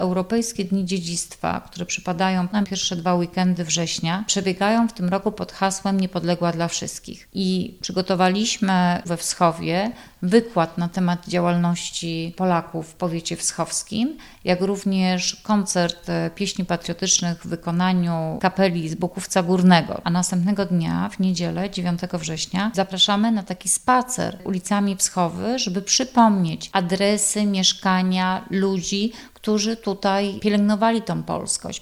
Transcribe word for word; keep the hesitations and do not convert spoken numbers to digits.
Europejskie Dni Dziedzictwa, które przypadają na pierwsze dwa weekendy września, przebiegają w tym roku pod hasłem Niepodległa dla wszystkich. I przygotowaliśmy we Wschowie wykład na temat działalności Polaków w powiecie wschowskim, jak również koncert pieśni patriotycznych w wykonaniu kapeli z Bukówca Górnego. A następnego dnia, w niedzielę, dziewiątego września, zapraszamy na taki spacer ulicami Wschowy, żeby przypomnieć adresy, mieszkania, ludzi, którzy tutaj pielęgnowali tą polskość.